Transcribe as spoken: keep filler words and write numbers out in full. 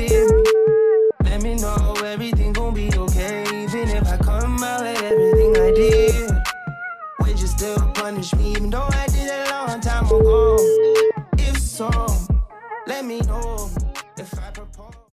forgive me. Let me know everything gon' be okay. Even if I come out with everything I did, would you still punish me even though I did it a long time ago? If so, let me know if I propose.